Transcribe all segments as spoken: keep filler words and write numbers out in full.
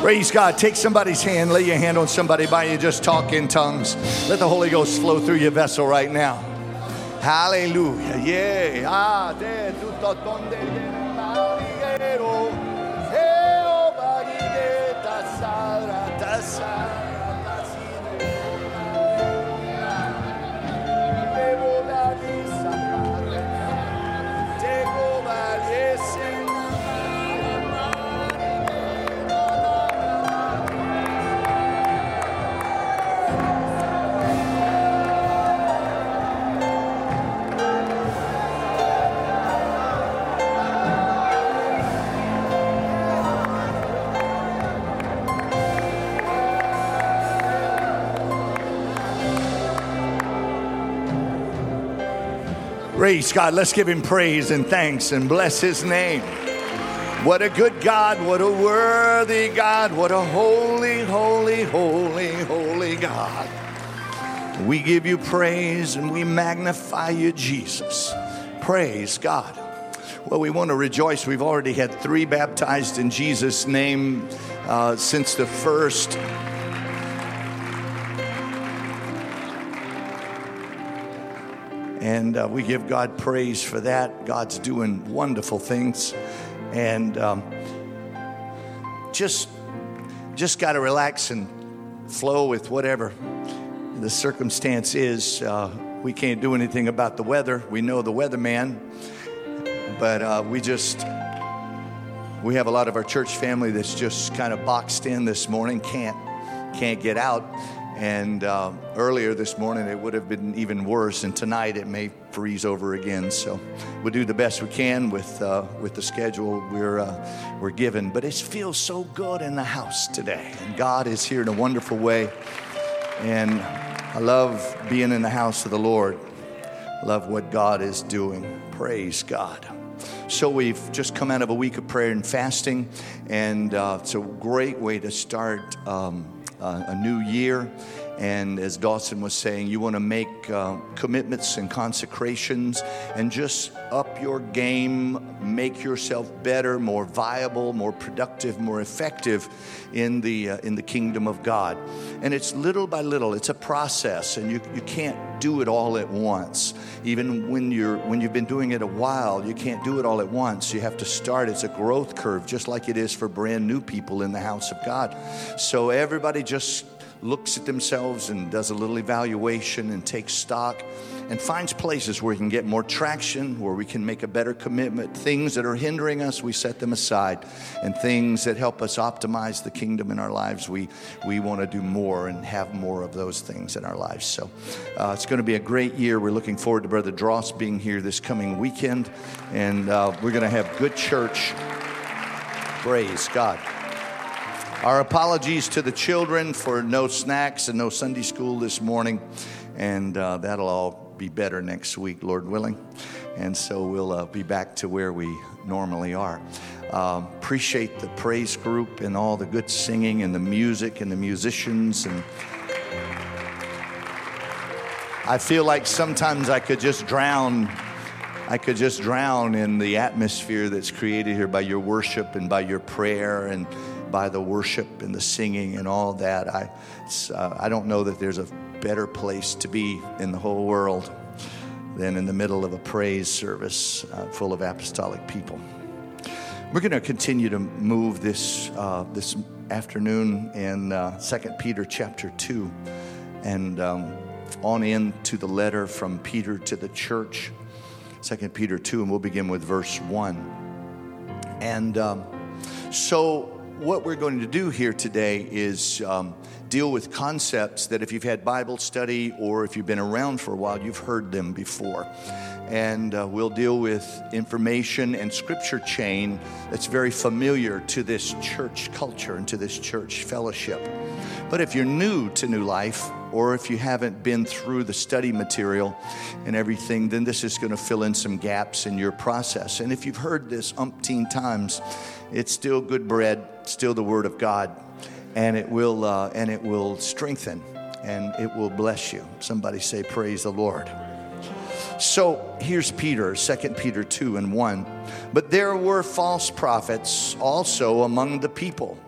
Praise God. Take somebody's hand. Lay your hand on somebody by you. Just talk in tongues. Let the Holy Ghost flow through your vessel right now. Hallelujah. Yeah. Ah, de tutto donde mariero. Eo barigeta sara tasara. Praise God. Let's give him praise and thanks and bless his name. What a good God. What a worthy God. What a holy, holy, holy, holy God. We give you praise and we magnify you, Jesus. Praise God. Well, we want to rejoice. We've already had three baptized in Jesus' name uh, since the first. And uh, we give God praise for that. God's doing wonderful things. And um, just, just got to relax and flow with whatever the circumstance is. Uh, we can't do anything about the weather. We know the weatherman. But uh, we just, we have a lot of our church family that's just kind of boxed in this morning. Can't, can't get out. And uh, earlier this morning, it would have been even worse. And tonight, it may freeze over again. So we'll do the best we can with uh, with the schedule we're uh, we're given. But it feels so good in the house today. And God is here in a wonderful way. And I love being in the house of the Lord. I love what God is doing. Praise God. So we've just come out of a week of prayer and fasting. And uh, it's a great way to start um Uh, a new year. And as Dawson was saying, you want to make uh, commitments and consecrations and just up your game, make yourself better, more viable, more productive, more effective in the uh, in the kingdom of God. And it's little by little. It's a process, and you you can't do it all at once. Even when you're when you've been doing it a while, you can't do it all at once. You have to start. It's a growth curve, just like it is for brand new people in the house of God. So everybody just looks at themselves and does a little evaluation and takes stock and finds places where we can get more traction, where we can make a better commitment. Things that are hindering us, we set them aside. And things that help us optimize the kingdom in our lives, we, we want to do more and have more of those things in our lives. So uh, it's going to be a great year. We're looking forward to Brother Dross being here this coming weekend. And uh, we're going to have good church. Praise God. Our apologies to the children for no snacks and no Sunday school this morning. And uh, that'll all be better next week, Lord willing. And so we'll uh, be back to where we normally are. Um, appreciate the praise group and all the good singing and the music and the musicians. And I feel like sometimes I could just drown. I could just drown in the atmosphere that's created here by your worship and by your prayer and by the worship and the singing and all that. I, uh, I don't know that there's a better place to be in the whole world than in the middle of a praise service uh, full of apostolic people. We're going to continue to move this uh, this afternoon in uh, Second Peter chapter two and um, on into the letter from Peter to the church. Second Peter two, and we'll begin with verse one. And um, so what we're going to do here today is um, deal with concepts that if you've had Bible study or if you've been around for a while, you've heard them before. And uh, we'll deal with information and scripture chain that's very familiar to this church culture and to this church fellowship. But if you're new to New Life, or if you haven't been through the study material and everything, then this is going to fill in some gaps in your process. And if you've heard this umpteen times, it's still good bread, still the Word of God, and it will uh, and it will strengthen and it will bless you. Somebody say, praise the Lord. So here's Peter, Second Peter two and one. But there were false prophets also among the people,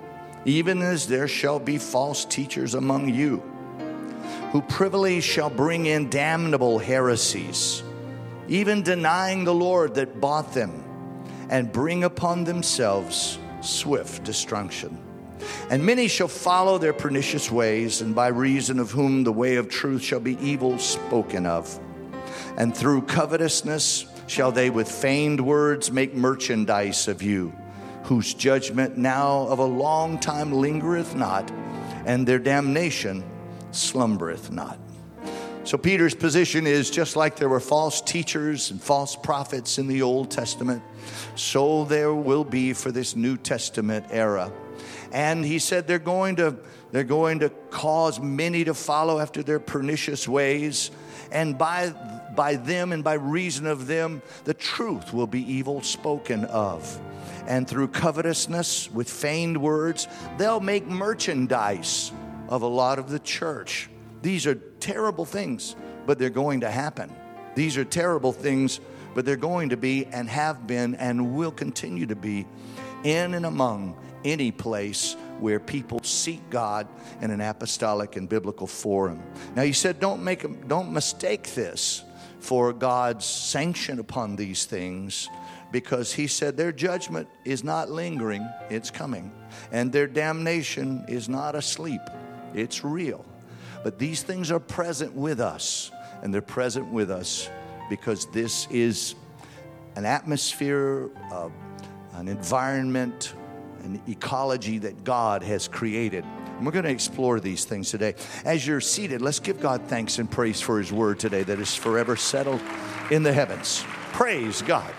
even as there shall be false teachers among you, who privily shall bring in damnable heresies, even denying the Lord that bought them, and bring upon themselves swift destruction. And many shall follow their pernicious ways, and by reason of whom the way of truth shall be evil spoken of. And through covetousness shall they with feigned words make merchandise of you, whose judgment now of a long time lingereth not, and their damnation slumbereth not. So Peter's position is, just like there were false teachers and false prophets in the Old Testament, so there will be for this New Testament era. And he said they're going to they're going to cause many to follow after their pernicious ways, and by by them and by reason of them the truth will be evil spoken of. And through covetousness with feigned words they'll make merchandise of a lot of the church. These are terrible things, but they're going to happen. These are terrible things, but they're going to be and have been and will continue to be in and among any place where people seek God in an apostolic and biblical forum. Now he said, don't make them, don't mistake this for God's sanction upon these things, because he said their judgment is not lingering, it's coming. And their damnation is not asleep, it's real. But these things are present with us, and they're present with us because this is an atmosphere, uh, an environment, an ecology that God has created. And we're going to explore these things today. As you're seated, let's give God thanks and praise for his word today that is forever settled in the heavens. Praise God.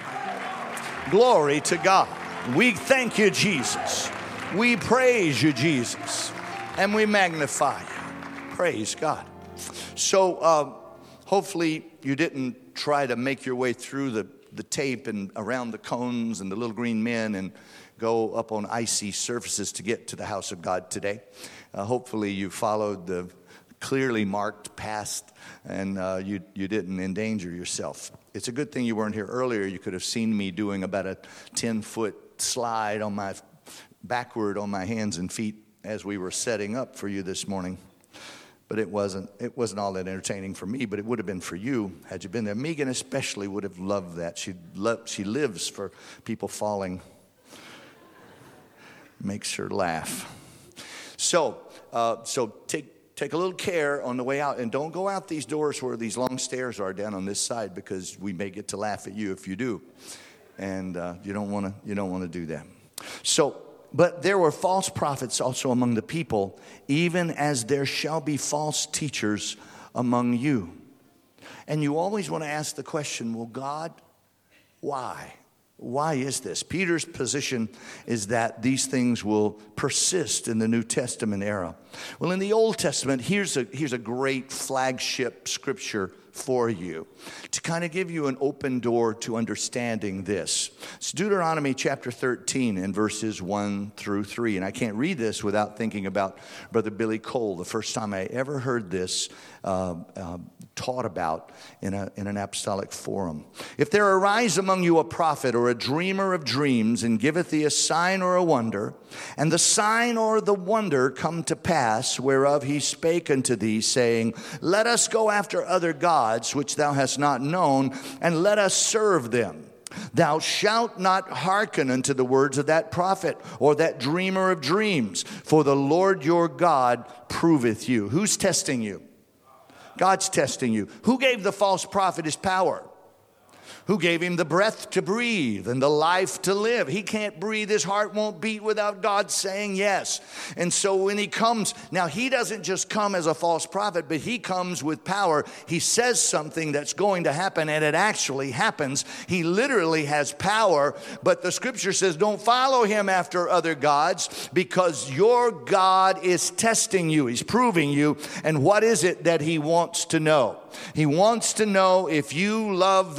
Glory to God. We thank you, Jesus. We praise you, Jesus. And we magnify you. Praise God. So uh, hopefully you didn't try to make your way through the, the tape and around the cones and the little green men and go up on icy surfaces to get to the house of God today. Uh, hopefully you followed the clearly marked path and uh, you, you didn't endanger yourself. It's a good thing you weren't here earlier. You could have seen me doing about a ten-foot slide on my backward on my hands and feet as we were setting up for you this morning. But it wasn't it wasn't all that entertaining for me, but it would have been for you had you been there. Megan especially would have loved that. She lo- she lives for people falling. Makes her laugh. So uh, so take take a little care on the way out, and don't go out these doors where these long stairs are down on this side, because we may get to laugh at you if you do, and uh, you don't want to you don't want to do that. So. But there were false prophets also among the people, even as there shall be false teachers among you. And you always want to ask the question, well, God, why? Why is this? Peter's position is that these things will persist in the New Testament era. Well, in the Old Testament, here's a, here's a great flagship scripture for you to kind of give you an open door to understanding this. It's Deuteronomy chapter thirteen and verses one through three. And I can't read this without thinking about Brother Billy Cole, the first time I ever heard this uh, uh, taught about in, a, in an apostolic forum. If there arise among you a prophet or a dreamer of dreams, and giveth thee a sign or a wonder, and the sign or the wonder come to pass, whereof he spake unto thee, saying, let us go after other gods, which thou hast not known, and let us serve them. Thou shalt not hearken unto the words of that prophet or that dreamer of dreams, for the Lord your God proveth you. Who's testing you? God's testing you. Who gave the false prophet his power? Who gave him the breath to breathe and the life to live? He can't breathe. His heart won't beat without God saying yes. And so when he comes, now he doesn't just come as a false prophet, but he comes with power. He says something that's going to happen, and it actually happens. He literally has power, but the scripture says don't follow him after other gods, because your God is testing you. He's proving you. And what is it that he wants to know? He wants to know if you love the Lord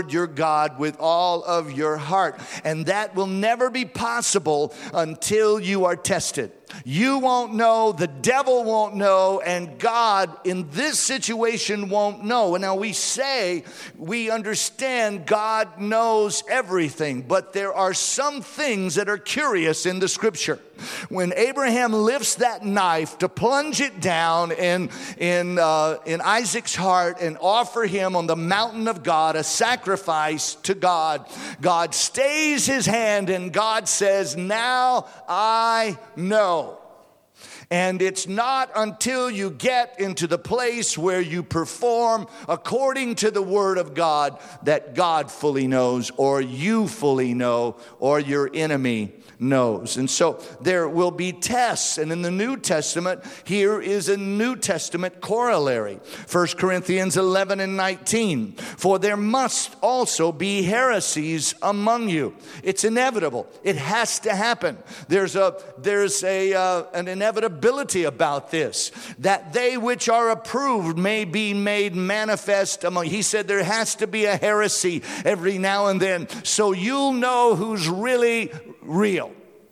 Lord your God with all of your heart. And that will never be possible until you are tested. You won't know, the devil won't know, and God in this situation won't know. And now we say, we understand God knows everything, but there are some things that are curious in the scripture. When Abraham lifts that knife to plunge it down in, in, uh, in Isaac's heart and offer him on the mountain of God a sacrifice to God, God stays his hand and God says, now I know. And it's not until you get into the place where you perform according to the word of God that God fully knows, or you fully know, or your enemy knows. And so there will be tests. And in the New Testament, here is a New Testament corollary. First Corinthians eleven and nineteen. For there must also be heresies among you. It's inevitable. It has to happen. There's a there's a uh, an inevitability about this, that they which are approved may be made manifest among. He said there has to be a heresy every now and then, so you'll know who's really real.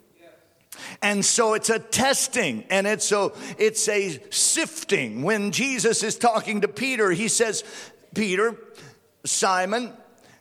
And so it's a testing, and it's a, it's a sifting. When Jesus is talking to Peter, he says, Peter, Simon,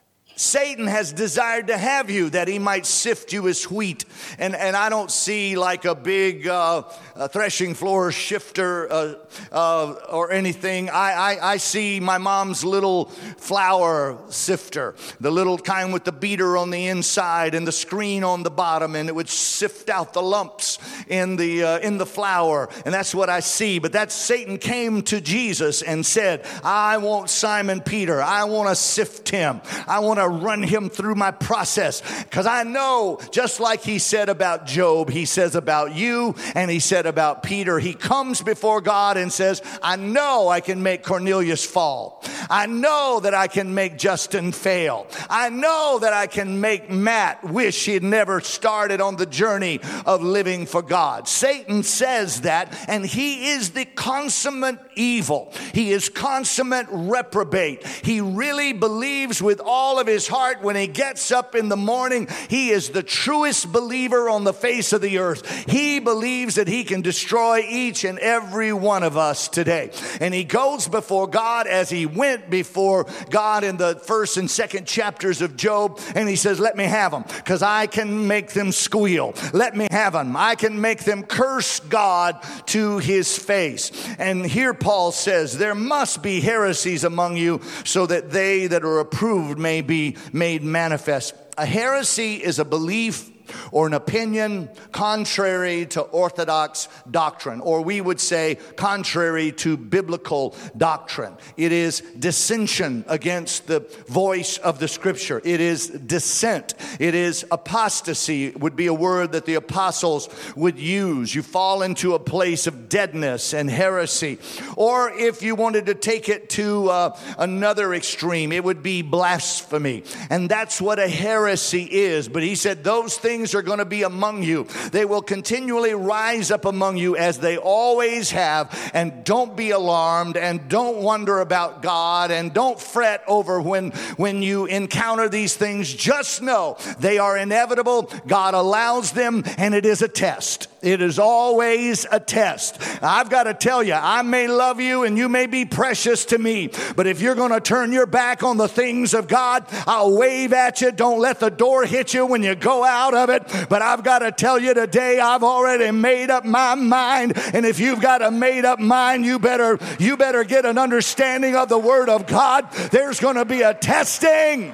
Satan has desired to have you that he might sift you as wheat. And, and I don't see like a big uh, a threshing floor shifter uh, uh, or anything. I, I, I see my mom's little flour sifter, the little kind with the beater on the inside and the screen on the bottom, and it would sift out the lumps in the, uh, in the flour. And that's what I see. But that Satan came to Jesus and said, I want Simon Peter. I want to sift him. I want to run him through my process, because I know, just like he said about Job, he says about you, and he said about Peter. He comes before God and says, I know I can make Cornelius fall. I know that I can make Justin fail. I know that I can make Matt wish he had never started on the journey of living for God. Satan says that, and he is the consummate evil. He is consummate reprobate. He really believes with all of his heart when he gets up in the morning, he is the truest believer on the face of the earth. He believes that he can destroy each and every one of us today. And he goes before God as he went before God in the first and second chapters of Job, and he says, let me have them, because I can make them squeal. Let me have them. I can make them curse God to his face. And here Paul says, there must be heresies among you, so that they that are approved may be made manifest. A heresy is a belief or an opinion contrary to orthodox doctrine, or we would say contrary to biblical doctrine. It is dissension against the voice of the scripture. It is dissent. It is apostasy, would be a word that the apostles would use. You fall into a place of deadness and heresy. Or if you wanted to take it to uh, another extreme, it would be blasphemy. And that's what a heresy is. But he said those things are going to be among you. They will continually rise up among you, as they always have. And don't be alarmed, and don't wonder about God, and don't fret over when, when you encounter these things. Just know they are inevitable. God allows them, and it is a test. It is always a test. I've got to tell you, I may love you and you may be precious to me, but if you're going to turn your back on the things of God, I'll wave at you. Don't let the door hit you when you go out of it. But I've got to tell you today, I've already made up my mind. And if you've got a made up mind, you better, you better get an understanding of the Word of God. There's going to be a testing.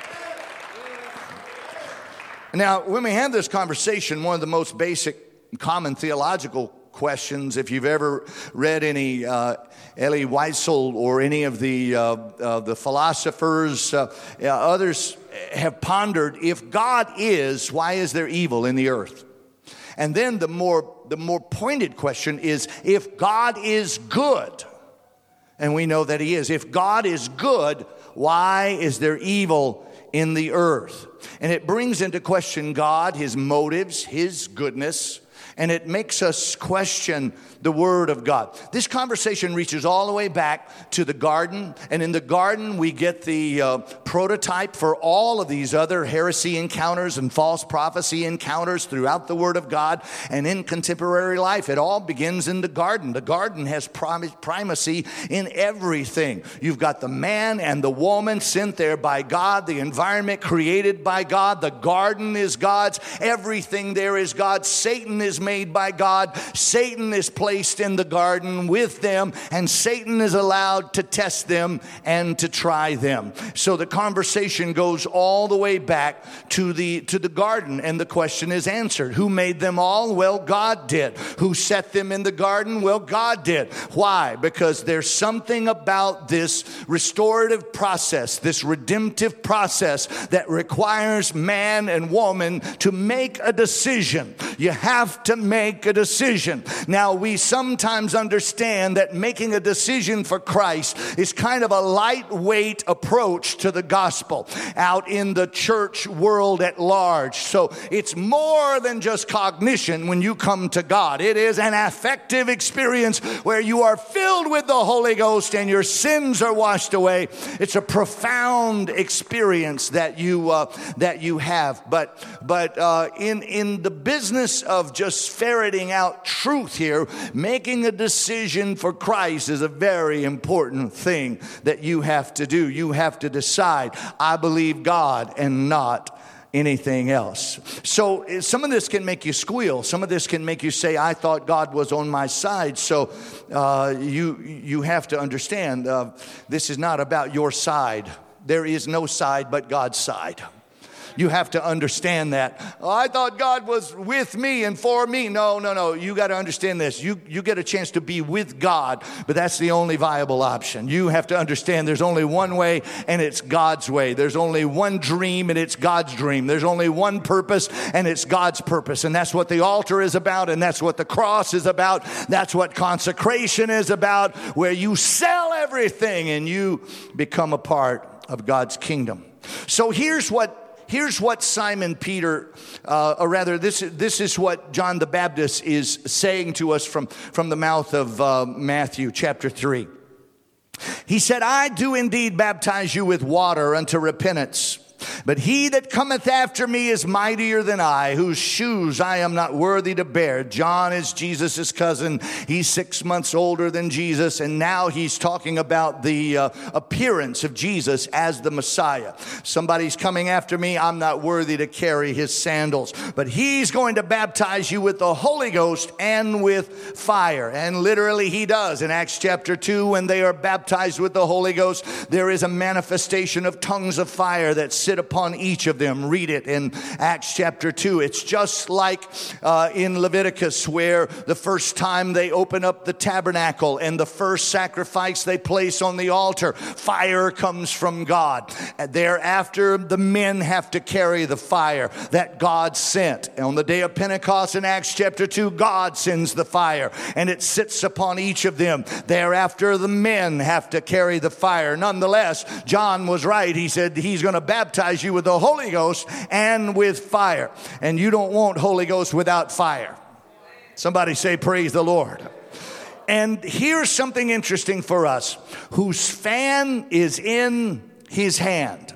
Now, when we have this conversation, one of the most basic common theological questions, if you've ever read any uh, Elie Wiesel or any of the uh, uh, the philosophers, uh, uh, others have pondered, if God is, why is there evil in the earth? And then the more the more pointed question is, if God is good, and we know that he is, if God is good, why is there evil in the earth? And it brings into question God, his motives, his goodness. And it makes us question the Word of God. This conversation reaches all the way back to the garden. And in the garden, we get the uh, prototype for all of these other heresy encounters and false prophecy encounters throughout the Word of God and in contemporary life. It all begins in the garden. The garden has prim- primacy in everything. You've got the man and the woman sent there by God, the environment created by God. The garden is God's. Everything there is God's. Satan is made by God. Satan is placed in the garden with them, and Satan is allowed to test them and to try them. So the conversation goes all the way back to the to the garden, and the question is answered. Who made them all? Well, God did. Who set them in the garden? Well, God did. Why? Because there's something about this restorative process, this redemptive process that requires man and woman to make a decision. You have to make a decision. Now, we sometimes understand that making a decision for Christ is kind of a lightweight approach to the gospel out in the church world at large. So it's more than just cognition when you come to God. It is an affective experience where you are filled with the Holy Ghost and your sins are washed away. It's a profound experience that you uh, that you have. But but uh, in in the business of just ferreting out truth here, making a decision for Christ is a very important thing that you have to do. You have to decide, I believe God and not anything else. So some of this can make you squeal. Some of this can make you say, I thought God was on my side. So uh, you you have to understand, uh, this is not about your side. There is no side but God's side. You have to understand that. Oh, I thought God was with me and for me. No, no, no. You got to understand this. You, you get a chance to be with God, but that's the only viable option. You have to understand there's only one way, and it's God's way. There's only one dream, and it's God's dream. There's only one purpose, and it's God's purpose. And that's what the altar is about, and that's what the cross is about. That's what consecration is about, where you sell everything and you become a part of God's kingdom. So here's what Here's what Simon Peter, uh, or rather, this, this is what John the Baptist is saying to us from, from the mouth of uh, Matthew chapter three. He said, I do indeed baptize you with water unto repentance. But he that cometh after me is mightier than I, whose shoes I am not worthy to bear. John is Jesus' cousin. He's six months older than Jesus. And now he's talking about the uh, appearance of Jesus as the Messiah. Somebody's coming after me. I'm not worthy to carry his sandals. But he's going to baptize you with the Holy Ghost and with fire. And literally he does. In Acts chapter two, when they are baptized with the Holy Ghost, there is a manifestation of tongues of fire that sit upon each of them. Read it in Acts chapter two. It's just like uh, in Leviticus, where the first time they open up the tabernacle and the first sacrifice they place on the altar, fire comes from God. And thereafter, the men have to carry the fire that God sent. And on the day of Pentecost in Acts chapter two, God sends the fire and it sits upon each of them. Thereafter, the men have to carry the fire. Nonetheless, John was right. He said he's going to baptize you with the Holy Ghost and with fire. And you don't want Holy Ghost without fire. Somebody say, praise the Lord. And here's something interesting for us. Whose fan is in his hand.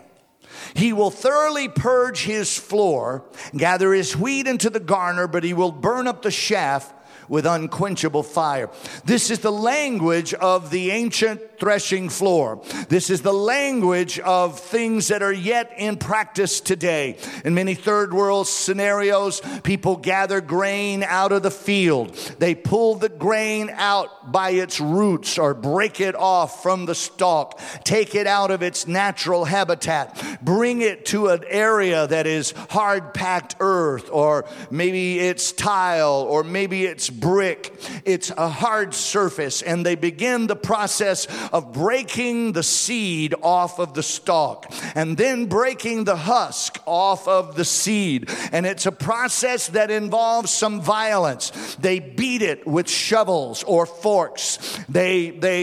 He will thoroughly purge his floor, gather his wheat into the garner, but he will burn up the chaff with unquenchable fire. This is the language of the ancient threshing floor. This is the language of things that are yet in practice today. In many third world scenarios, people gather grain out of the field. They pull the grain out by its roots or break it off from the stalk, take it out of its natural habitat, bring it to an area that is hard-packed earth, or maybe it's tile, or maybe it's brick. It's a hard surface, and they begin the process of breaking the seed off of the stalk and then breaking the husk off of the seed. And it's a process that involves some violence. They beat it with shovels or forks. They, they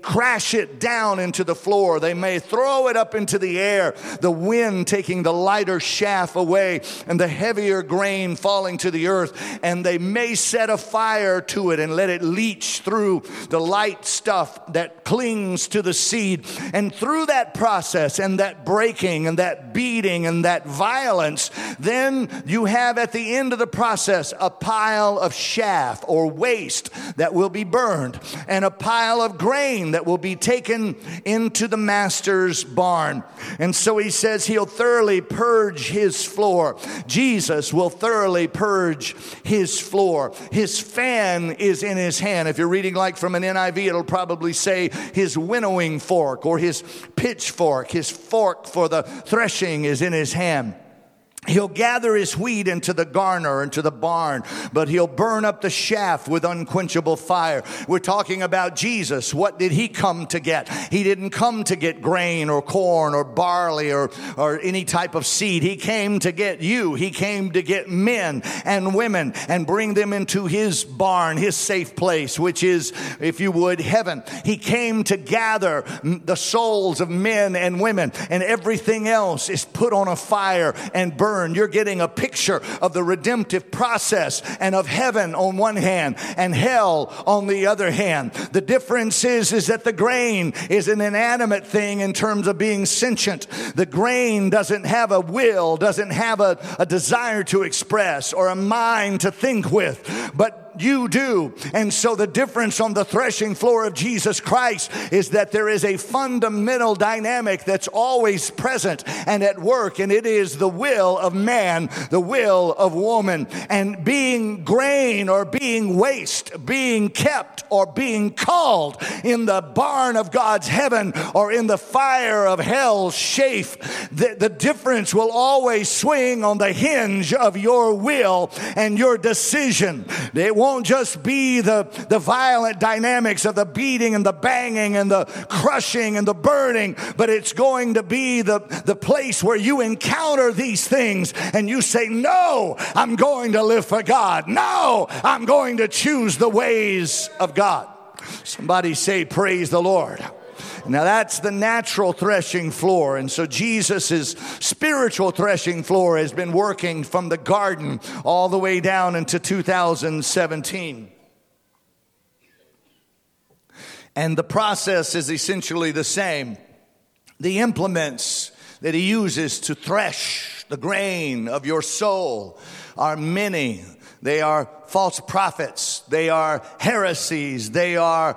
crash it down into the floor. They may throw it up into the air, the wind taking the lighter chaff away and the heavier grain falling to the earth. And they may set a fire to it and let it leach through the light stuff that clings to the seed. And through that process and that breaking and that beating and that violence, then you have at the end of the process a pile of chaff or waste that will be burned, and a pile of grain that will be taken into the master's barn. And so he says he'll thoroughly purge his floor. Jesus will thoroughly purge his floor. His fan is in his hand. If you're reading like from an N I V, it'll probably say his winnowing fork or his pitchfork. His fork for the threshing is in his hand. He'll gather his wheat into the garner, into the barn, but he'll burn up the chaff with unquenchable fire. We're talking about Jesus. What did he come to get? He didn't come to get grain or corn or barley or, or any type of seed. He came to get you. He came to get men and women and bring them into his barn, his safe place, which is, if you would, heaven. He came to gather the souls of men and women, and everything else is put on a fire and burned. You're getting a picture of the redemptive process and of heaven on one hand and hell on the other hand. The difference is, is that the grain is an inanimate thing in terms of being sentient. The grain doesn't have a will, doesn't have a, a desire to express or a mind to think with, but you do. And so the difference on the threshing floor of Jesus Christ is that there is a fundamental dynamic that's always present and at work, and it is the will of man, the will of woman. And being grain or being waste, being kept or being called in the barn of God's heaven or in the fire of hell's chaff, the, the difference will always swing on the hinge of your will and your decision. It won't just be the, the violent dynamics of the beating and the banging and the crushing and the burning, but it's going to be the, the place where you encounter these things and you say, no, I'm going to live for God. No, I'm going to choose the ways of God. Somebody say, praise the Lord. Now that's the natural threshing floor. And so Jesus' spiritual threshing floor has been working from the garden all the way down into two thousand seventeen. And the process is essentially the same. The implements that he uses to thresh the grain of your soul are many. They are false prophets. They are heresies. They are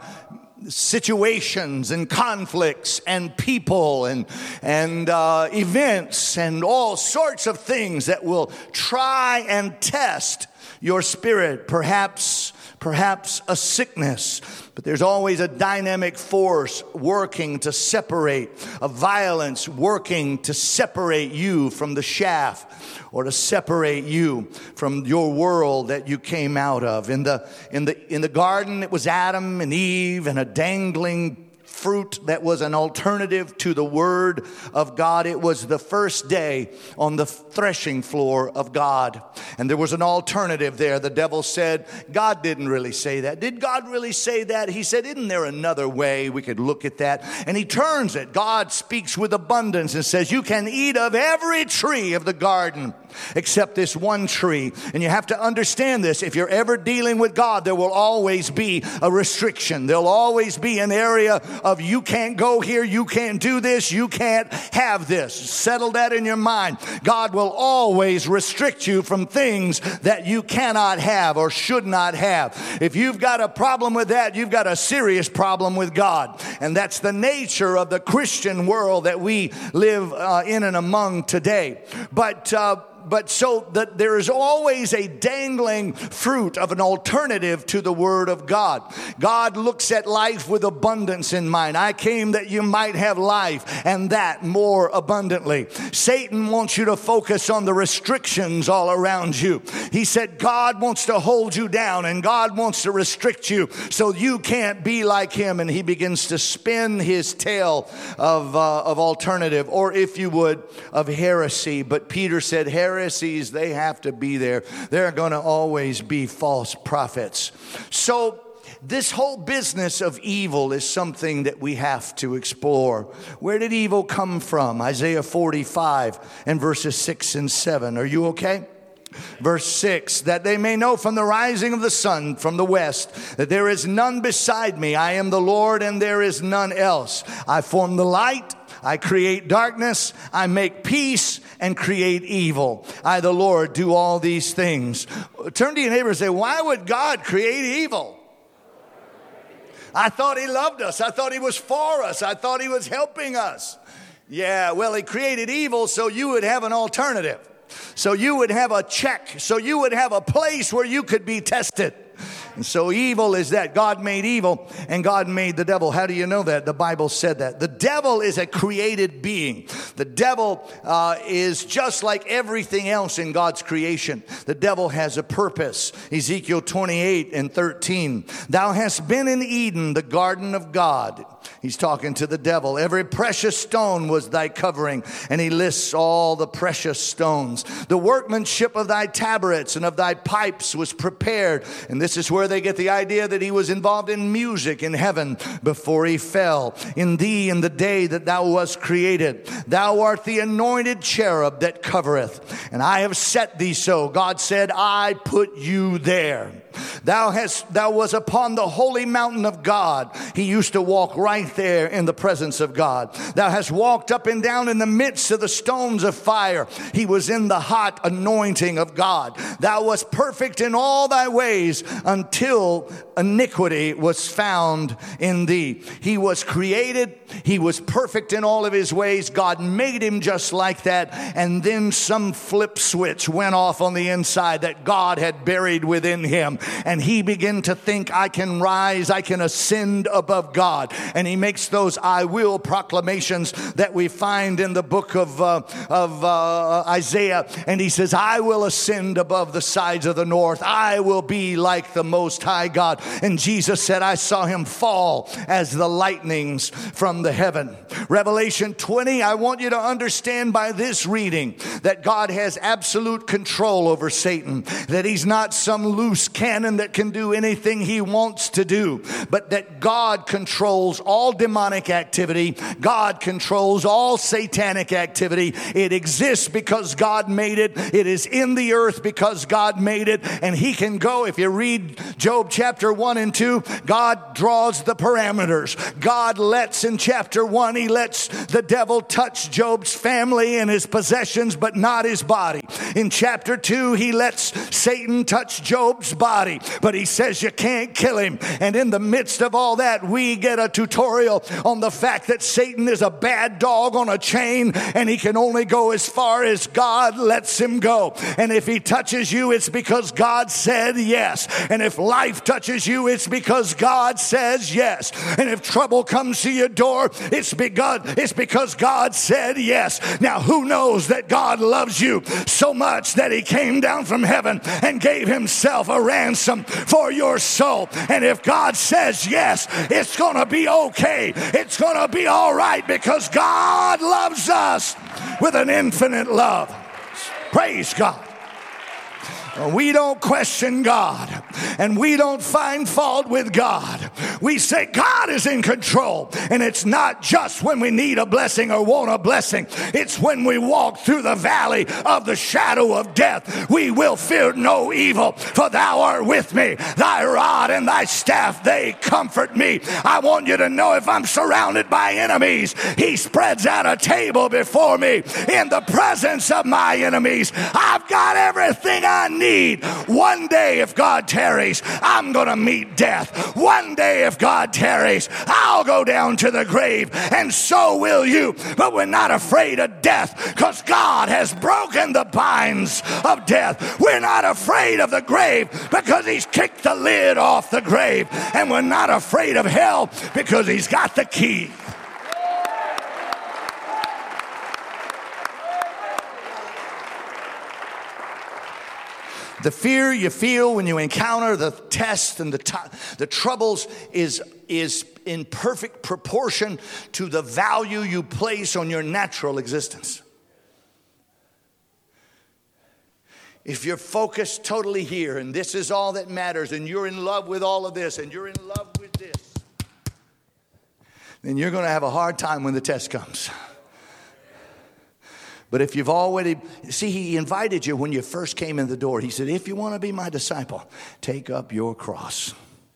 situations and conflicts and people and and uh, events and all sorts of things that will try and test your spirit. Perhaps, perhaps a sickness. But there's always a dynamic force working to separate, a violence working to separate you from the chaff or to separate you from your world that you came out of. In the, in the, in the garden, it was Adam and Eve and a dangling fruit that was an alternative to the word of God. It was the first day on the threshing floor of God. And there was an alternative there. The devil said, God didn't really say that. Did God really say that? He said, isn't there another way we could look at that? And he turns it. God speaks with abundance and says, you can eat of every tree of the garden except this one tree. And you have to understand this. If you're ever dealing with God, there will always be a restriction. There'll always be an area of you can't go here, you can't do this, you can't have this. Settle that in your mind. God will always restrict you from things that you cannot have or should not have. If you've got a problem with that, you've got a serious problem with God. And that's the nature of the Christian world that we live uh, in and among today. But uh, But so that there is always a dangling fruit of an alternative to the word of God. God looks at life with abundance in mind. I came that you might have life and that more abundantly. Satan wants you to focus on the restrictions all around you. He said God wants to hold you down and God wants to restrict you so you can't be like him. And he begins to spin his tale of, uh, of alternative, or if you would, of heresy. But Peter said heresy Heresies, they have to be there. There are going to always be false prophets. So this whole business of evil is something that we have to explore. Where did evil come from? Isaiah forty-five and verses six and seven. Are you okay? Verse six, that they may know from the rising of the sun from the west, that there is none beside me. I am the Lord and there is none else. I form the light, I create darkness, I make peace and create evil. I, the Lord, do all these things. Turn to your neighbor and say, why would God create evil? I thought he loved us. I thought he was for us. I thought he was helping us. Yeah, well, he created evil so you would have an alternative. So you would have a check. So you would have a place where you could be tested. And so evil is that. God made evil and God made the devil. How do you know that? The Bible said that. The devil is a created being. The devil uh, is just like everything else in God's creation. The devil has a purpose. Ezekiel twenty-eight and thirteen. Thou hast been in Eden, the garden of God. He's talking to the devil. Every precious stone was thy covering. And he lists all the precious stones. The workmanship of thy tabrets and of thy pipes was prepared. And this is where they get the idea that he was involved in music in heaven before he fell. In thee in the day that thou wast created, thou art the anointed cherub that covereth. And I have set thee so. God said, I put you there. Thou hast, thou was upon the holy mountain of God. He used to walk right there in the presence of God. Thou hast walked up and down in the midst of the stones of fire. He was in the hot anointing of God. Thou wast perfect in all thy ways until iniquity was found in thee. He was created. He was perfect in all of his ways. God made him just like that. And then some flip switch went off on the inside that God had buried within him. And he began to think, I can rise, I can ascend above God. And he makes those I will proclamations that we find in the book of, uh, of uh, Isaiah. And he says, I will ascend above the sides of the north. I will be like the Most High God. And Jesus said, I saw him fall as the lightnings from the heaven. Revelation twenty, I want you to understand by this reading that God has absolute control over Satan. That he's not some loose cannon that can do anything he wants to do, but that God controls all demonic activity. God controls all satanic activity. It exists because God made it. It is in the earth because God made it. And he can go, if you read Job chapter one and two, God draws the parameters. God lets in chapter one, he lets the devil touch Job's family and his possessions, but not his body. In chapter two, he lets Satan touch Job's body, but he says you can't kill him. And in the midst of all that, we get a tutorial on the fact that Satan is a bad dog on a chain, and he can only go as far as God lets him go. And if he touches you, it's because God said yes. And if life touches you, it's because God says yes. And if trouble comes to your door, it's because, it's because God said yes. Now, who knows that God loves you so much that he came down from heaven and gave himself a ransom for your soul? And if God says yes, it's going to be okay. It's going to be all right because God loves us with an infinite love. Praise God. We don't question God, and we don't find fault with God. We say God is in control, and it's not just when we need a blessing or want a blessing. It's when we walk through the valley of the shadow of death. We will fear no evil, for thou art with me. Thy rod and thy staff, they comfort me. I want you to know, if I'm surrounded by enemies, he spreads out a table before me in the presence of my enemies. I've got everything I need. One day, if God tarries, I'm going to meet death. One day, if God tarries, I'll go down to the grave, and so will you. But we're not afraid of death because God has broken the binds of death. We're not afraid of the grave because he's kicked the lid off the grave. And we're not afraid of hell because he's got the key. The fear you feel when you encounter the tests and the t- the troubles is, is in perfect proportion to the value you place on your natural existence. if you're focused totally here and this is all that matters and you're in love with all of this and you're in love with this, then you're going to have a hard time when the test comes. But if you've already, see, he invited you when you first came in the door. He said, if you want to be my disciple, take up your cross.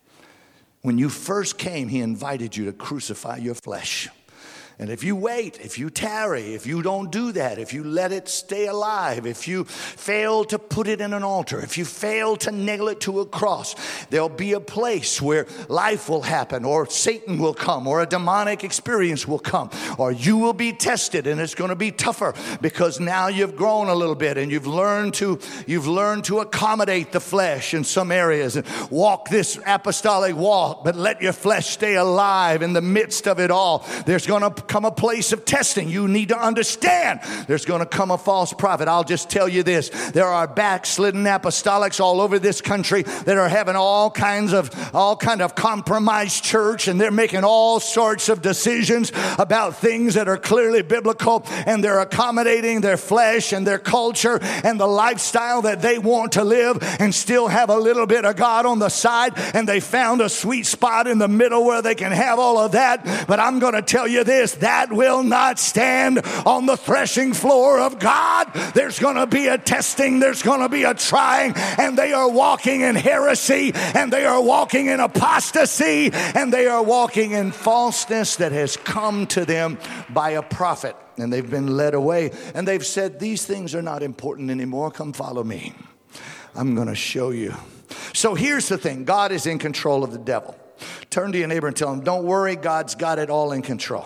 When you first came, he invited you to crucify your flesh. And if you wait, if you tarry, if you don't do that, if you let it stay alive, if you fail to put it in an altar, if you fail to nail it to a cross, there'll be a place where life will happen, or Satan will come, or a demonic experience will come, or you will be tested, and it's going to be tougher because now you've grown a little bit and you've learned to you've learned to accommodate the flesh in some areas and walk this apostolic walk, but let your flesh stay alive in the midst of it all. There's going to come a place of testing. You need to understand there's going to come a false prophet. I'll just tell you this. There are backslidden apostolics all over this country that are having all kinds of all kind of compromised church, and they're making all sorts of decisions about things that are clearly biblical, and they're accommodating their flesh and their culture and the lifestyle that they want to live and still have a little bit of God on the side, and they found a sweet spot in the middle where they can have all of that. But I'm going to tell you this, that will not stand on the threshing floor of God. There's going to be a testing, there's going to be a trying, and they are walking in heresy, and they are walking in apostasy, and they are walking in falseness that has come to them by a prophet, and they've been led away, and they've said, these things are not important anymore. Come follow me. I'm going to show you. So here's the thing. God is in control of the devil. Turn to your neighbor and tell him, don't worry, God's got it all in control.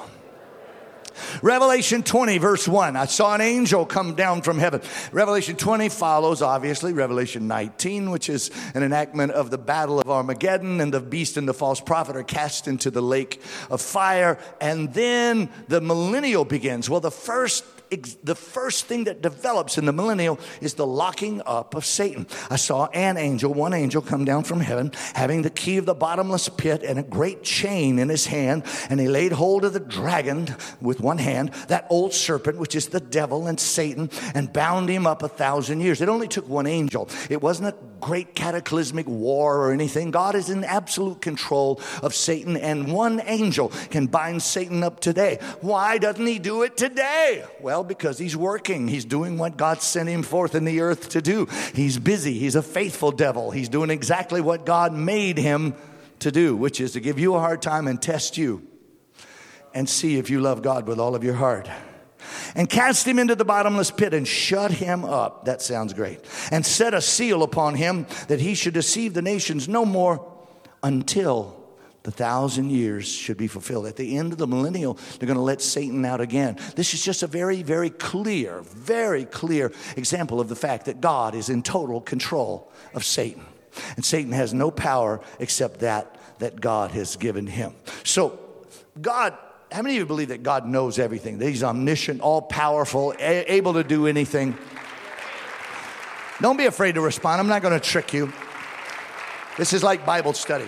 Revelation twenty, verse one. I saw an angel come down from heaven. Revelation twenty follows, obviously, Revelation nineteen, which is an enactment of the battle of Armageddon, and the beast and the false prophet are cast into the lake of fire. And then the millennial begins. Well, the first The first thing that develops in the millennial is the locking up of Satan. I saw an angel, one angel come down from heaven, having the key of the bottomless pit and a great chain in his hand. And he laid hold of the dragon with one hand, that old serpent, which is the devil and Satan, and bound him up a thousand years. It only took one angel. It wasn't a great cataclysmic war or anything. God is in absolute control of Satan, and one angel can bind Satan up today. Why doesn't he do it today? Well, because he's working. He's doing what God sent him forth in the earth to do. He's busy. He's a faithful devil. He's doing exactly what God made him to do, which is to give you a hard time and test you and see if you love God with all of your heart. And cast him into the bottomless pit and shut him up. That sounds great. And set a seal upon him that he should deceive the nations no more until the thousand years should be fulfilled. At the end of the millennial, they're going to let Satan out again. This is just a very, very clear, very clear example of the fact that God is in total control of Satan. And Satan has no power except that that God has given him. So God, how many of you believe that God knows everything? That he's omniscient, all-powerful, a- able to do anything? Don't be afraid to respond. I'm not going to trick you. This is like Bible study.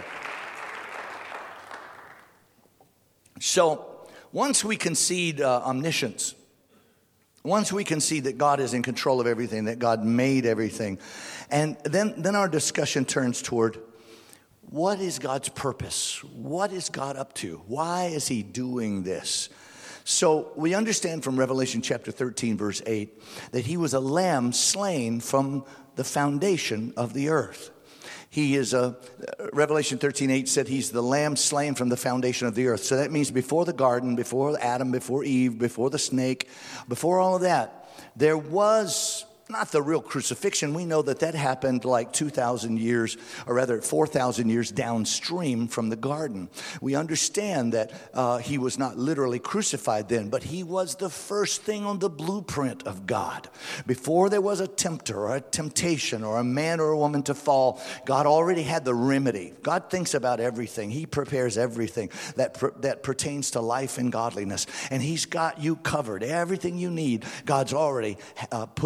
So once we concede uh, omniscience, once we concede that God is in control of everything, that God made everything, and then, then our discussion turns toward, what is God's purpose? What is God up to? Why is he doing this? So we understand from Revelation chapter thirteen, verse eight, that he was a lamb slain from the foundation of the earth. He is a, Revelation thirteen eight said he's the lamb slain from the foundation of the earth. So that means before the garden, before Adam, before Eve, before the snake, before all of that, there was not the real crucifixion. We know that that happened like two thousand years, or rather four thousand years downstream from the garden. We understand that uh, he was not literally crucified then, but he was the first thing on the blueprint of God. Before there was a tempter or a temptation or a man or a woman to fall, God already had the remedy. God thinks about everything. He prepares everything that, per, that pertains to life and godliness. And he's got you covered. Everything you need, God's already uh, put it in place.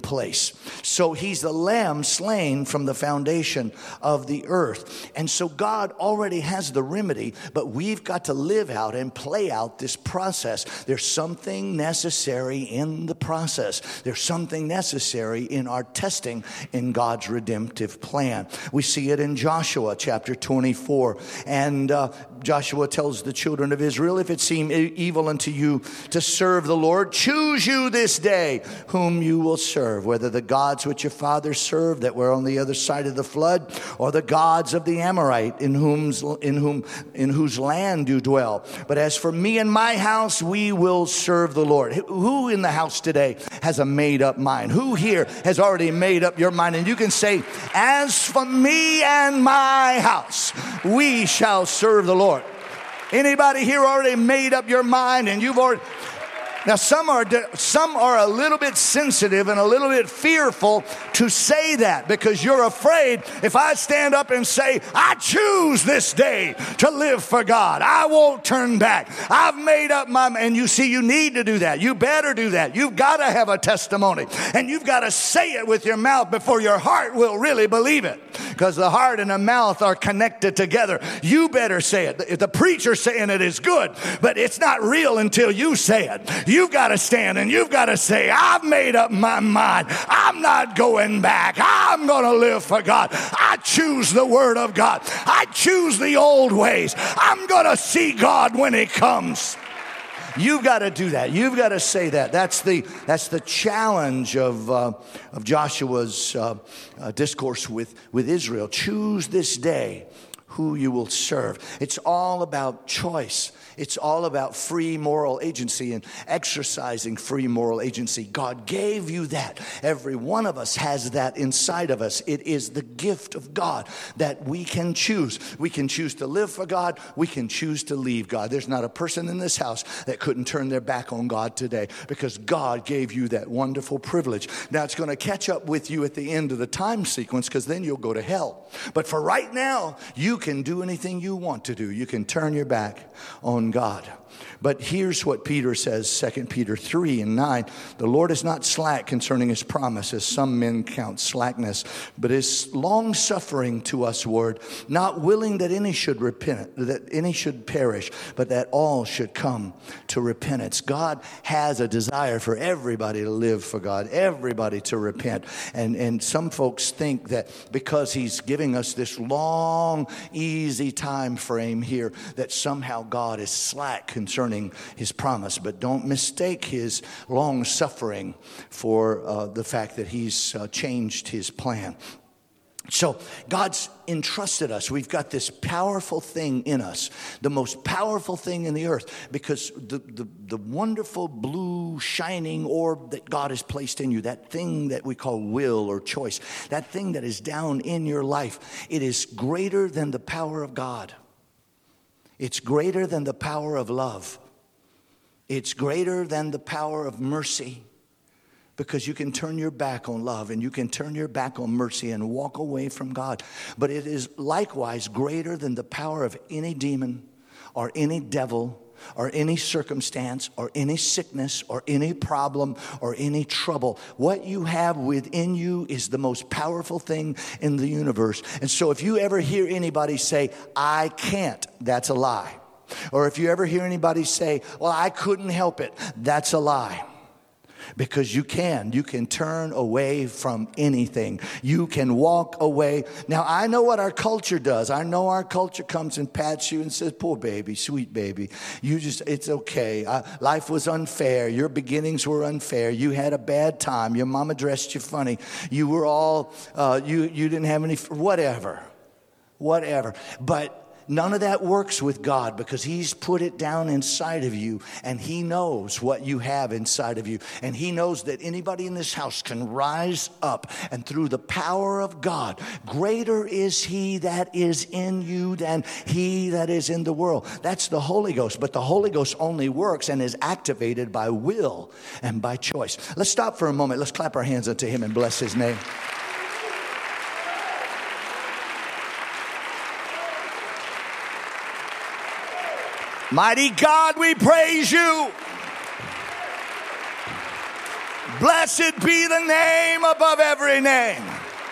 place. So he's the lamb slain from the foundation of the earth. And so God already has the remedy, but we've got to live out and play out this process. There's something necessary in the process. There's something necessary in our testing in God's redemptive plan. We see it in Joshua chapter twenty-four. And uh, Joshua tells the children of Israel, if it seem e- evil unto you to serve the Lord, choose you this day whom you will serve, whether the gods which your fathers served that were on the other side of the flood, or the gods of the Amorite in whom's in whom in whose land you dwell. But as for me and my house, we will serve the Lord. Who in the house today has a made up mind? Who here has already made up your mind? And you can say, as for me and my house, we shall serve the Lord. Anybody here already made up your mind and you've already... Now, some are some are a little bit sensitive and a little bit fearful to say that because you're afraid if I stand up and say, I choose this day to live for God. I won't turn back. I've made up my mind. And you see, you need to do that. You better do that. You've got to have a testimony. And you've got to say it with your mouth before your heart will really believe it. Because the heart and the mouth are connected together. You better say it. If the preacher saying it is good, but it's not real until you say it. You've got to stand and you've got to say, I've made up my mind. I'm not going back. I'm going to live for God. I choose the word of God. I choose the old ways. I'm going to see God when he comes. You've got to do that. You've got to say that. That's the that's the challenge of uh, of Joshua's uh, uh, discourse with, with Israel. Choose this day who you will serve. It's all about choice. It's all about free moral agency and exercising free moral agency. God gave you that. Every one of us has that inside of us. It is the gift of God that we can choose. We can choose to live for God. We can choose to leave God. There's not a person in this house that couldn't turn their back on God today because God gave you that wonderful privilege. Now, it's going to catch up with you at the end of the time sequence because then you'll go to hell. But for right now, you can do anything you want to do. You can turn your back on God. But here's what Peter says, Second Peter three and nine. The Lord is not slack concerning his promise, as some men count slackness, but is long-suffering to usward, not willing that any should repent, that any should perish, but that all should come to repentance. God has a desire for everybody to live for God, everybody to repent. And, and some folks think that because he's giving us this long, easy time frame here, that somehow God is slack concerning his promise. But don't mistake his long suffering for uh, the fact that he's uh, changed his plan. So God's entrusted us. We've got this powerful thing in us, the most powerful thing in the earth, because the, the, the wonderful blue shining orb that God has placed in you, that thing that we call will or choice, that thing that is down in your life, it is greater than the power of God. It's greater than the power of love. It's greater than the power of mercy, because you can turn your back on love and you can turn your back on mercy and walk away from God. But it is likewise greater than the power of any demon or any devil or any circumstance or any sickness or any problem or any trouble. What you have within you is the most powerful thing in the universe. And so if you ever hear anybody say, I can't, that's a lie. Or if you ever hear anybody say, well, I couldn't help it, that's a lie. Because you can. You can turn away from anything. You can walk away. Now, I know what our culture does. I know our culture comes and pats you and says, poor baby, sweet baby. You just, it's okay. Uh, life was unfair. Your beginnings were unfair. You had a bad time. Your mama dressed you funny. You were all, uh, you, you didn't have any, whatever. Whatever. But none of that works with God, because he's put it down inside of you, and he knows what you have inside of you. And he knows that anybody in this house can rise up, and through the power of God, greater is he that is in you than he that is in the world. That's the Holy Ghost. But the Holy Ghost only works and is activated by will and by choice. Let's stop for a moment. Let's clap our hands unto him and bless his name. Mighty God, we praise you. Blessed be the name above every name.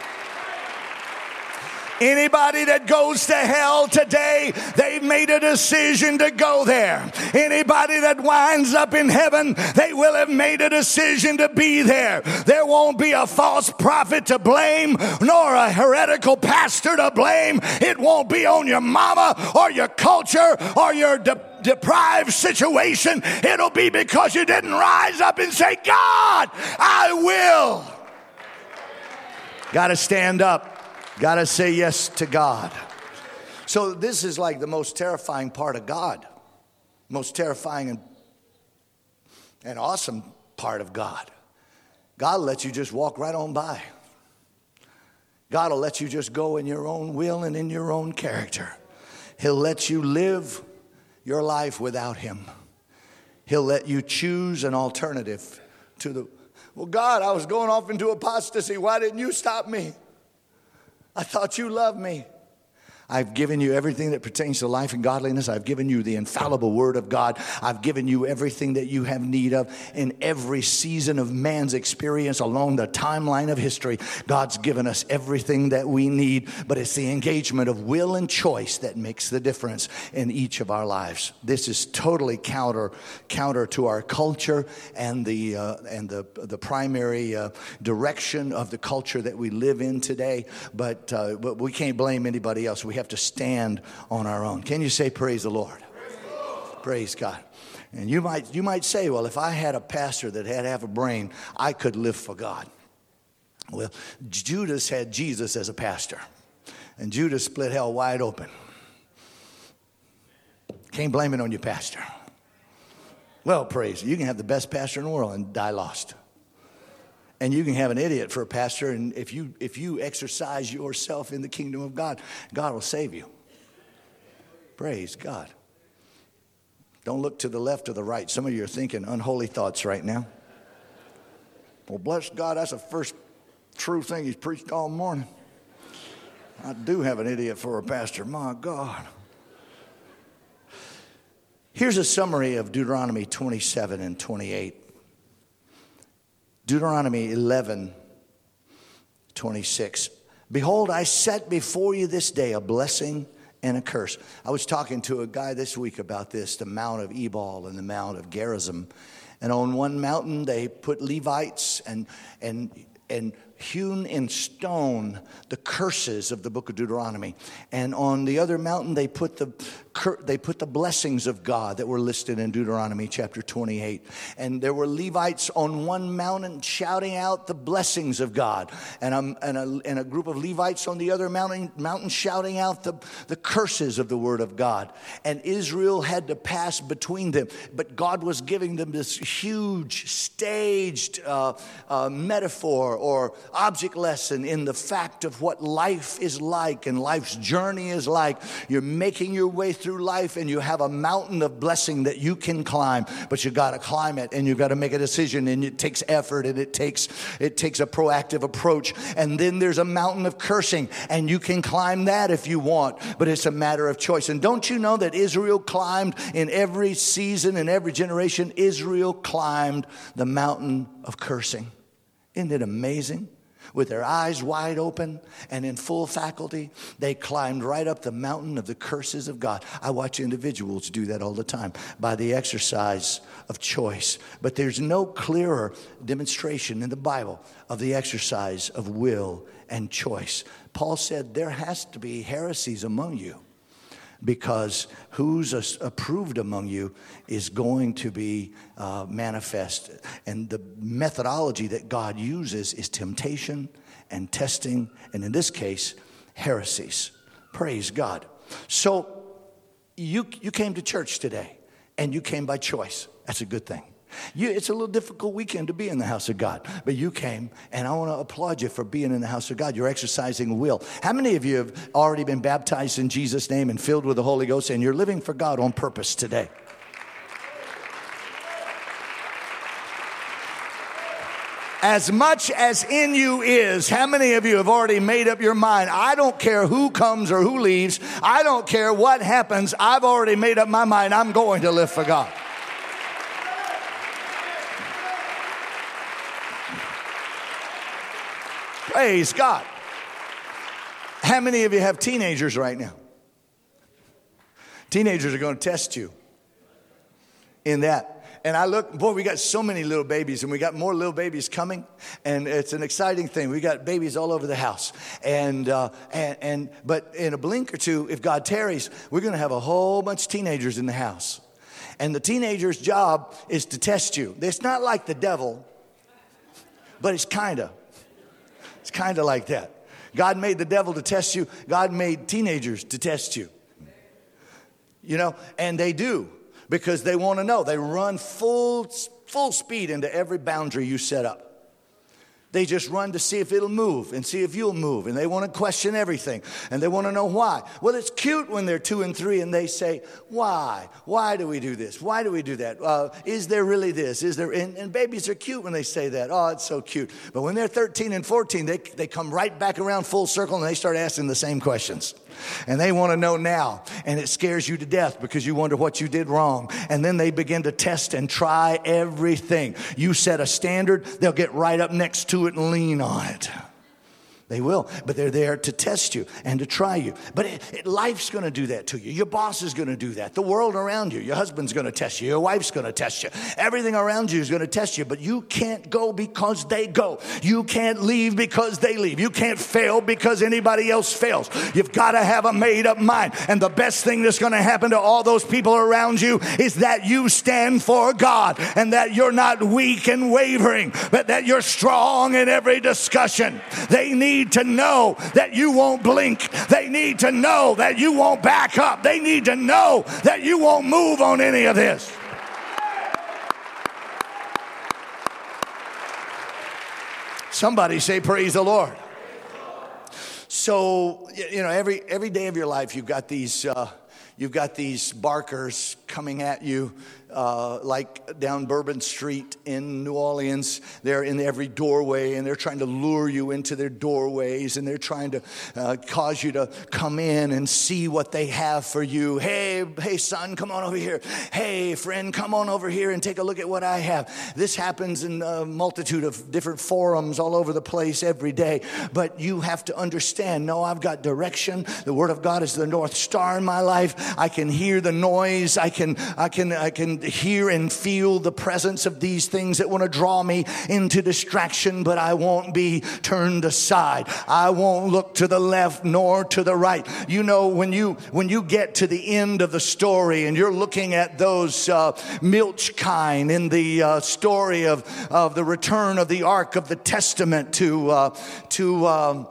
Anybody that goes to hell today, they've made a decision to go there. Anybody that winds up in heaven, they will have made a decision to be there. There won't be a false prophet to blame, nor a heretical pastor to blame. It won't be on your mama or your culture or your de- deprived situation. It'll be because you didn't rise up and say, God, I will. Got to stand up. Got to say yes to God. So this is like the most terrifying part of God. Most terrifying and, and awesome part of God. God will let you just walk right on by. God will let you just go in your own will and in your own character. He'll let you live your life without him. He'll let you choose an alternative to the, well, God, I was going off into apostasy. Why didn't you stop me? I thought you loved me. I've given you everything that pertains to life and godliness. I've given you the infallible word of God. I've given you everything that you have need of in every season of man's experience along the timeline of history. God's given us everything that we need, but it's the engagement of will and choice that makes the difference in each of our lives. This is totally counter counter to our culture and the uh, and the the primary uh, direction of the culture that we live in today. But uh, but we can't blame anybody else. We have to stand on our own. Can you say praise the Lord? Praise the Lord. Praise God. And you might you might say, well, if I had a pastor that had half a brain, I could live for God. Well, Judas had Jesus as a pastor, and Judas split hell wide open. Can't blame it on your pastor. Well, praise. You can have the best pastor in the world and die lost. And you can have an idiot for a pastor, and if you if you exercise yourself in the kingdom of God, God will save you. Praise God. Don't look to the left or the right. Some of you are thinking unholy thoughts right now. Well, bless God, that's the first true thing he's preached all morning. I do have an idiot for a pastor. My God. Here's a summary of Deuteronomy twenty-seven and twenty-eight. Deuteronomy eleven, twenty-six. Behold, I set before you this day a blessing and a curse. I was talking to a guy this week about this, the Mount of Ebal and the Mount of Gerizim. And on one mountain they put Levites and and and hewn in stone the curses of the book of Deuteronomy. And on the other mountain they put the they put the blessings of God that were listed in Deuteronomy chapter twenty-eight. And there were Levites on one mountain shouting out the blessings of God, and a, and a, and a group of Levites on the other mountain mountain shouting out the, the curses of the word of God. And Israel had to pass between them, but God was giving them this huge staged uh, uh, metaphor or object lesson in the fact of what life is like and life's journey is like. You're making your way through life and you have a mountain of blessing that you can climb, but you got to climb it and you got to make a decision, and it takes effort and it takes it takes a proactive approach. And then there's a mountain of cursing, and you can climb that if you want, but it's a matter of choice. And don't you know that Israel climbed in every season, in every generation, Israel climbed the mountain of cursing. Isn't it amazing? With their eyes wide open and in full faculty, they climbed right up the mountain of the curses of God. I watch individuals do that all the time by the exercise of choice. But there's no clearer demonstration in the Bible of the exercise of will and choice. Paul said there has to be heresies among you, because who's approved among you is going to be uh, manifest. And the methodology that God uses is temptation and testing, and in this case, heresies. Praise God. So you you came to church today, and you came by choice. That's a good thing. You, it's a little difficult weekend to be in the house of God, but you came, and I want to applaud you for being in the house of God. You're exercising will. How many of you have already been baptized in Jesus' name and filled with the Holy Ghost, and you're living for God on purpose today? As much as in you is, how many of you have already made up your mind? I don't care who comes or who leaves. I don't care what happens. I've already made up my mind. I'm going to live for God. Praise God. How many of you have teenagers right now? Teenagers are going to test you in that. And I look, boy, we got so many little babies, and we got more little babies coming, and it's an exciting thing. We got babies all over the house, and uh, and, and but in a blink or two, if God tarries, we're going to have a whole bunch of teenagers in the house, and the teenager's job is to test you. It's not like the devil, but it's kind of, it's kind of like that. God made the devil to test you. God made teenagers to test you. You know, and they do. Because they want to know. They run full, full speed into every boundary you set up. They just run to see if it'll move and see if you'll move. And they want to question everything. And they want to know why. Well, it's cute when they're two and three and they say, why? Why do we do this? Why do we do that? Uh, is there really this? Is there? And, and babies are cute when they say that. Oh, it's so cute. But when they're thirteen and fourteen, they, they come right back around full circle and they start asking the same questions. And they want to know now. And it scares you to death because you wonder what you did wrong. And then they begin to test and try everything. You set a standard, they'll get right up next to it and lean on it. They will, but they're there to test you and to try you. But it, it, life's going to do that to you. Your boss is going to do that. The world around you. Your husband's going to test you. Your wife's going to test you. Everything around you is going to test you. But you can't go because they go. You can't leave because they leave. You can't fail because anybody else fails. You've got to have a made-up mind. And the best thing that's going to happen to all those people around you is that you stand for God and that you're not weak and wavering, but that you're strong in every discussion. They need to know that you won't blink. They need to know that you won't back up. They need to know that you won't move on any of this. Somebody say praise the Lord. So, you know, every every day of your life you've got these uh, you've got these barkers coming at you. Uh, like down Bourbon Street in New Orleans, they're in every doorway and they're trying to lure you into their doorways and they're trying to uh, cause you to come in and see what they have for you. Hey, hey, son, come on over here. Hey, friend, come on over here and take a look at what I have. This happens in a multitude of different forums all over the place every day. But you have to understand, no, I've got direction. The Word of God is the North Star in my life. I can hear the noise. I can, I can, I can hear and feel the presence of these things that want to draw me into distraction, but I won't be turned aside. I won't look to the left nor to the right. You know, when you when you get to the end of the story and you're looking at those uh, milch kine in the uh, story of, of the return of the Ark of the Testament to uh, to um,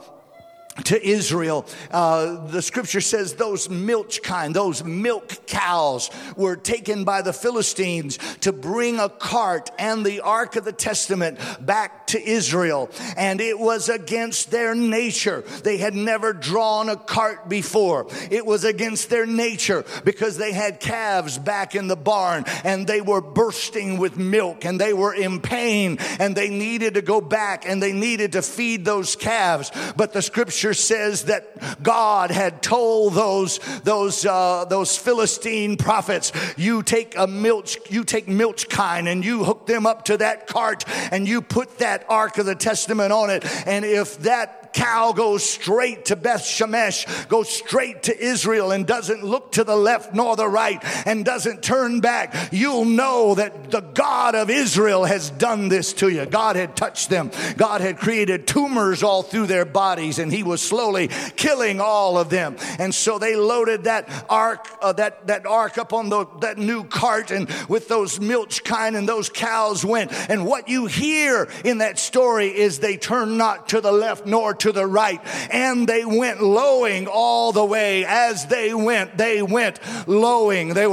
to Israel, uh, the scripture says those milch kine, those milk cows were taken by the Philistines to bring a cart and the Ark of the Testament back to Israel. And it was against their nature. They had never drawn a cart before. It was against their nature because they had calves back in the barn and they were bursting with milk and they were in pain and they needed to go back and they needed to feed those calves. But the scripture says that God had told those those uh, those Philistine prophets, you take a milch, you take milch kine and you hook them up to that cart and you put that Ark of the Testament on it. And if that cow goes straight to Beth Shemesh, goes straight to Israel and doesn't look to the left nor the right and doesn't turn back, you'll know that the God of Israel has done this to you. God had touched them. God had created tumors all through their bodies and he was slowly killing all of them. And so they loaded that ark, uh, that, that ark up on the, that new cart, and with those milch kine and those cows went. And what you hear in that story is they turned not to the left nor to the right, and they went lowing all the way. As they went, they went lowing. They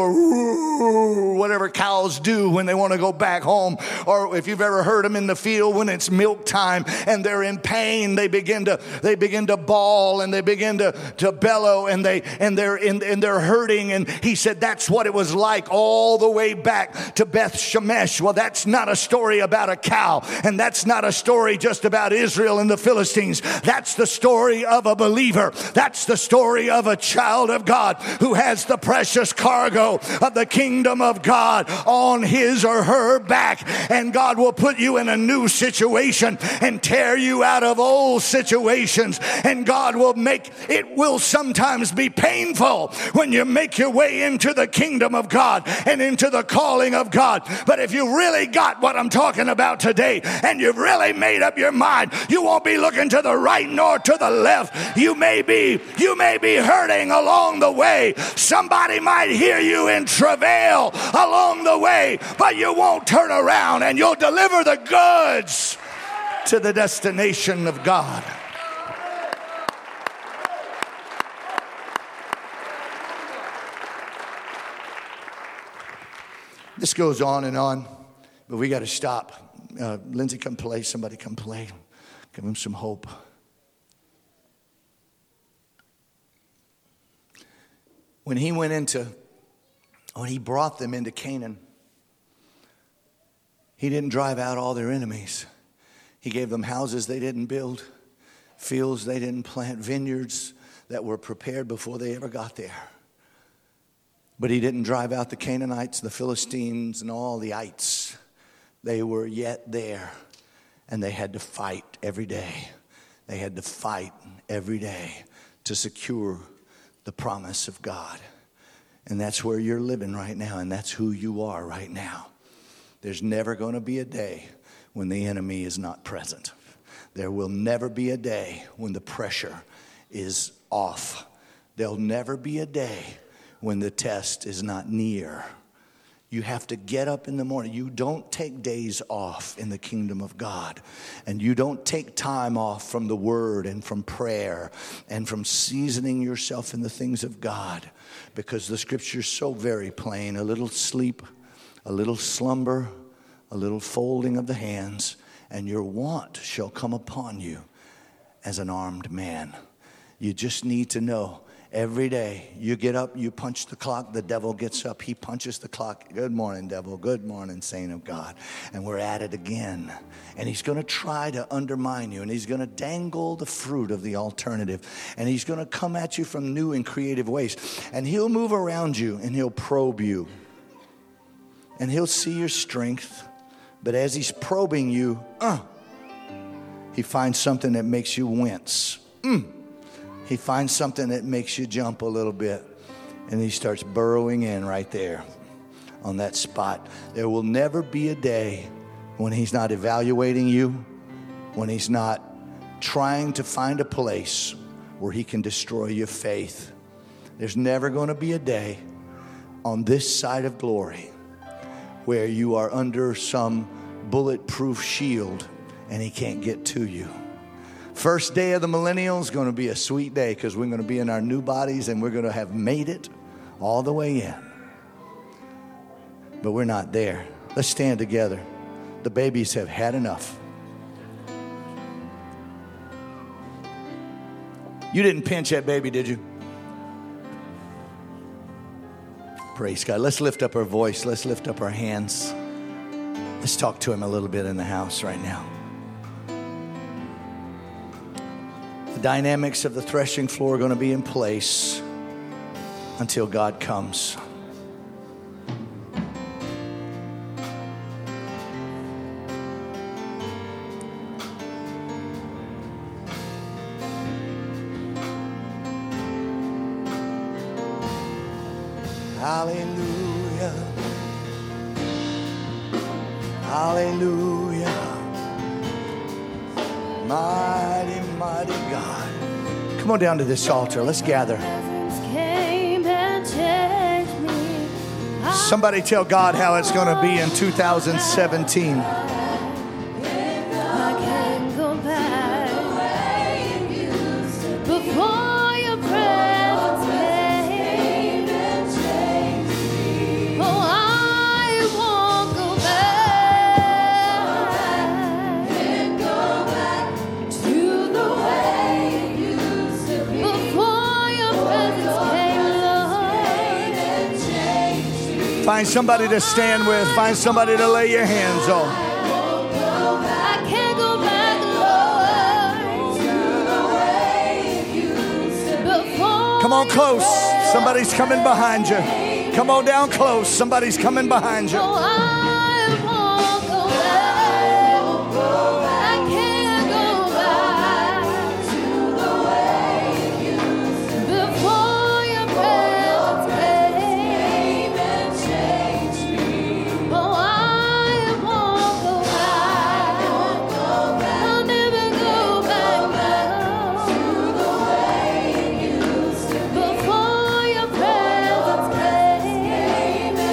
were whatever cows do when they want to go back home, or if you've ever heard them in the field when it's milk time and they're in pain, they begin to they begin to bawl and they begin to, to bellow and they and they're in, and they're hurting. And he said that's what it was like all the way back to Beth Shemesh. Well, that's not a story about a cow, and that's not a story just about Israel and the Philistines. That's the story of a believer. That's the story of a child of God who has the precious cargo of the kingdom of God on his or her back. And God will put you in a new situation and tear you out of old situations. And God will make, it will sometimes be painful when you make your way into the kingdom of God and into the calling of God. But if you really got what I'm talking about today and you've really made up your mind, you won't be looking to the right nor to the left. You may be, you may be hurting along the way. Somebody might hear you in travail along the way, but you won't turn around and you'll deliver the goods to the destination of God. This goes on and on, but we got to stop. Uh, Lindsay, come play. Somebody come play. Give him some hope. When he went into, when he brought them into Canaan, he didn't drive out all their enemies. He gave them houses they didn't build, fields they didn't plant, vineyards that were prepared before they ever got there. But he didn't drive out the Canaanites, the Philistines, and all the ites. They were yet there, and they had to fight every day. They had to fight every day to secure the promise of God. And that's where you're living right now, and that's who you are right now. There's never going to be a day when the enemy is not present. There will never be a day when the pressure is off. There'll never be a day when the test is not near. You have to get up in the morning. You don't take days off in the kingdom of God. And you don't take time off from the word and from prayer and from seasoning yourself in the things of God. Because the scripture is so very plain. A little sleep, a little slumber, a little folding of the hands, and your want shall come upon you as an armed man. You just need to know. Every day you get up, you punch the clock, the devil gets up, he punches the clock. Good morning, devil. Good morning, saint of God. And we're at it again. And he's going to try to undermine you, and he's going to dangle the fruit of the alternative. And he's going to come at you from new and creative ways. And he'll move around you, and he'll probe you. And he'll see your strength. But as he's probing you, uh, he finds something that makes you wince. Mm. He finds something that makes you jump a little bit, and he starts burrowing in right there on that spot. There will never be a day when he's not evaluating you, when he's not trying to find a place where he can destroy your faith. There's never going to be a day on this side of glory where you are under some bulletproof shield and he can't get to you. First day of the millennial is going to be a sweet day because we're going to be in our new bodies and we're going to have made it all the way in. But we're not there. Let's stand together. The babies have had enough. You didn't pinch that baby, did you? Praise God. Let's lift up our voice. Let's lift up our hands. Let's talk to him a little bit in the house right now. Dynamics of the threshing floor are going to be in place until God comes. Hallelujah. Hallelujah. Mighty, mighty God. Come on down to this altar. Let's gather. Somebody tell God how it's going to be in two thousand seventeen. Find somebody to stand with. Find somebody to lay your hands on. I can't go back, Lord. Come on close. Somebody's coming behind you. Come on down close. Somebody's coming behind you.